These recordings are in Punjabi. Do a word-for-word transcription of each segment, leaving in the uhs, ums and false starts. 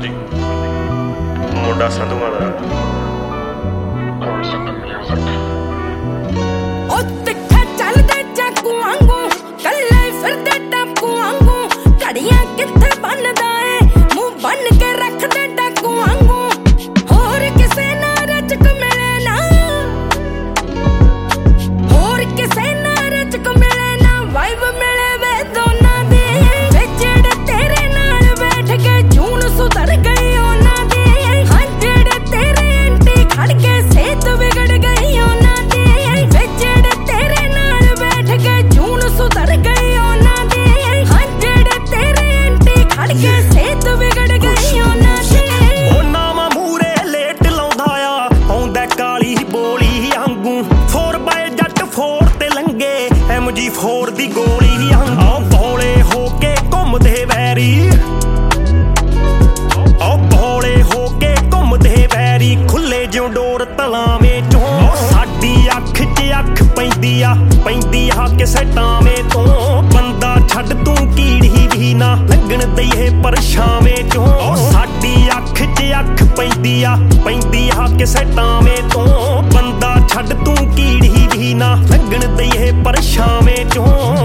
ਹਾਂਜੀ ਮੁੰਡਾ ਸੰਧੂਆਂ ਦਾ ਉਹ ਤਿੱਖਾ ਚੱਲਦੇ ਚਾਕੂ ਵਾਂਗੂ ਕੱਲੇ ਫਿਰਦੇ ਟਾਪੂ ਵਾਂਗੂ ਘੜੀਆਂ ਕਿੱਥੇ ਬੰਨਦਾ ਏ ਮੂੰਹ ਬੰਨ ਕੇ ਰੱਖਦੇ ਡਾਕੂ ਵਾਂਗੂ ਹੋਰ ਕਿਸੇ ਨਾਲ ਰਚਕ ਮਿਲੇ ਨਾ ਹੋਰ ਕਿਸੇ ਨਾਲ ਰਚਕ ਮਿਲੇ ਨਾ ਵਾਈਬ ਮਿਲੇ ਵੇ ਦੋਨਾਂ ਦੀ ਵੇ ਜਿਹੜੇ ਤੇਰੇ ਨਾਲ ਬੈਠ ਕੇ ਜੂਨ ਸੁਧਰ ਗਈ ਉਹਨਾਂ ਦੀ ਹਾਂ ਜਿਹੜੇ ਤੇਰੇ ਐਂਟੀ ਖੜ ਕੇ ਸਿਹਤ ਵਿਗੜ ਗਈ ਉਹਨਾਂ ਦੀ ਵੇ ਜਿਹੜੇ ਤੇਰੇ ਨਾਲ ਬੈਠ ਕੇ ਜੂਨ ਸੁਧਰ ਗਈ ਉਹਨਾਂ ਦੀ ਹਾਂ ਜਿਹੜੇ ਤੇਰੇ ਐਂਟੀ ਖੜ ਕੇ ਸਿਹਤ ਵਿਗੜ ਗਈ ਉਹਨਾਂ ਦੀ ਉਹ ਨਾਵਾਂ ਮੂਰੇ ਲੇਟ ਲਾਉਂਦਾ ਆ ਆਉਂਦਾ ਕਾਲੀ ਬੋਲੀ ਵਾਂਗੂ ਫੋਰ ਬਾਏ ਜੱਟ ਫੋਰ ਤੇ ਲੰਗੇ ਐਮ ਜੀ ਫੋਰ ਦੀ ਗੋਲੀ ਵਾਂਗੂ ਬੋਲੇ ਹੋ ਕੇ ਘੁੰਮਦੇ ਵੈਰੀ ਉਹ ਬੋਲੇ ਹੋ ਕੇ ਘੁੰਮਦੇ ਵੈਰੀ ਖੁੱਲੇ ਜਿਉਂ ਡੋਰ ਤਲਾਵੇਂ ਚੋਂ ਸਾਡੀ ਅੱਖ 'ਚ ਅੱਖ ਪੈਂਦੀ ਆ ਪੈਂਦੀ ਆ ਕਿਸੇ ਟਾਵੇਂ ਤੋਂ ਬੰਦਾ ਛੱਡ ਤੂੰ ਕੀੜੀ ਵੀ ਨਾ ਲੰਘਣ ਦਈਏ ਪਰਛਾਵੇਂ ਚੋਂ ਸਾਡੀ ਅੱਖ 'ਚ ਅੱਖ ਪੈਂਦੀ ਆ ਪੈਂਦੀ ਆ ਕਿਸੇ ਟਾਵੇਂ ਤੋਂ ਬੰਦਾ ਛੱਡ ਤੂੰ ਕੀੜੀ ਵੀ ਨਾ ਲੰਘਣ ਦਈਏ ਪਰਛਾਵੇਂ ਚੋਂ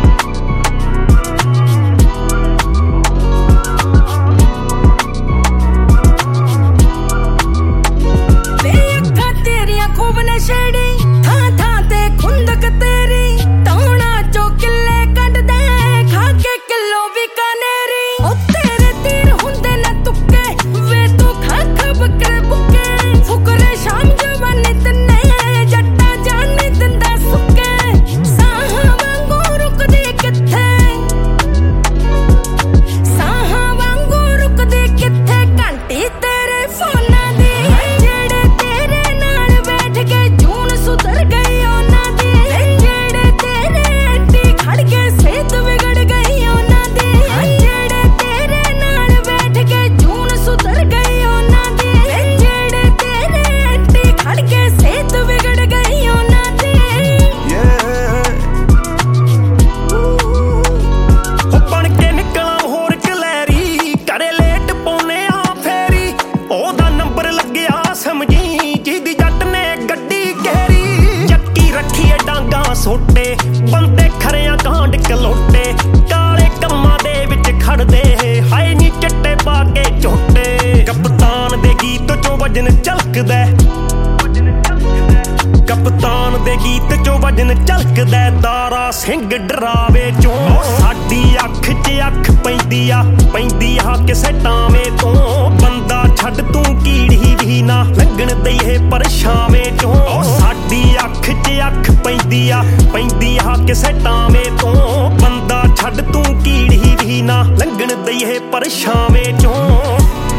ਛੇੜੀ ਥਾਂ ਥਾਂ ਤੇ ਖੁੰਦਕ ਤੇਰੀ ਟੌਣਾ ਚੋਂ ਕਿੱਲੇ ਕੱਢਦੇ ਖਾ ਕੇ ਕਿਲੋ ਬਿਕਾਨੇਰੀ ਉਹ ਤੇਰੇ ਤੀਰ ਹੁੰਦੇ ਨਾ ਤੁੱਕੇ ਵੇ ਤੂੰ ਖਾ ਖਾ ਬੱਕਰੇ ਬੁੱਕੇ ਫੁਕਰੇ ਸ਼ਾਮ ਜਵਾਨੀ ਤਨੇ ਜੱਟਾ ਜਾਨ ਨੀ ਦਿੰਦਾ ਸੁੱਕੇ ਸਾਹਾਂ ਵਾਂਗੂ ਰੁਕਦੀ ਕਿੱਥੇ ਸਾਹਾਂ ਵਾਂਗੂ ਰੁਕਦੀ ਕਿੱਥੇ ਘੰਟੀ ਤੇਰੇ ਫੋਨਾਂ ਦੀ ਜਿਹੜੇ ਤੇਰੇ ਨਾਲ ਬੈਠ ਕੇ ਜੂਨ ਸੁਧਰ ਗਈ ਉਹਨਾਂ ਦੀ ਜਿਹੜੇ ਤੇਰੇ ਐਂਟੀ ਖੜ ਕੇ ਸਿਹਤ ਵਿਗੜ ਗਈ ਉਹਨਾਂ ਦੀ ਜਿਹੜੇ ਤੇਰੇ ਨਾਲ ਬੈਠ ਕੇ ਜੂਨ ਸੁਧਰ ਗਈ ਉਹਨਾਂ ਦੀ ਜਿਹੜੇ ਤੇਰੇ ਐਂਟੀ ਖੜ ਕੇ ਸਿਹਤ ਵਿਗੜ ਗਈ ਉਹਨਾਂ ਦੀ ਬਣ ਕੇ ਨਿਕਲਾਂ ਹੋਰ ਕਲੈਰੀ ਕਰੇ ਲੇਟ ਪਾਉਨੇ ਆ ਫੇਰੀ ਉਹਦਾ ਨੰਬਰ ਲੱਗਿਆ ਸਮਝੀ ਜਿਹਦੀ ਜੱਟ ਨੇ ਗੱਡੀ ਘੇਰੀ ਚੱਕੀ ਰੱਖੀਏ ਡਾਂਗਾ ਸੋਟੇ ਬੰਦੇ ਖਰਿਆਂ ਕਾਂਡ ਕਲੋਟੇ ਕਾਲੇ ਕੰਮਾਂ ਦੇ ਵਿੱਚ ਖੜਦੇ ਹਾਏ ਨੀ ਚੱਟੇ ਪਾ ਕੇ ਝੋਟੇ ਕਪਤਾਨ ਦੇ ਗੀਤ ਚੋਂ ਵਜਨ ਝਲਕਦਾ ਕਪਤਾਨ ਦੇ ਗੀਤ ਚੋਂ ਵਜਨ ਝਲਕਦਾ ਦਾਰਾ ਸਿੰਘ ਡਰਾਵੇ ਚੋਂ ਸਾਡੀ ਅੱਖ 'ਚ ਅੱਖ ਪੈਂਦੀ ਆ ਪੈਂਦੀ ਆ ਕਿਸੇ ਟਾਵੇਂ ਤੋਂ ਬੰਦਾ ਛੱਡ ਤੂੰ ਕੀੜੀ ਵੀ ਨਾ ਲੰਘਣ ਦਈਏ ਪਰਛਾਵੇਂ ਚੋਂ ਸਾਡੀ ਅੱਖ 'ਚ ਅੱਖ ਪੈਂਦੀ ਆ ਪੈਂਦੀ ਆ ਕਿਸੇ ਟਾਵੇਂ ਤੋਂ ਬੰਦਾ ਛੱਡ ਤੂੰ ਕੀੜੀ ਵੀ ਨਾ ਲੰਘਣ ਦਈਏ ਪਰਛਾਵੇਂ ਚੋਂ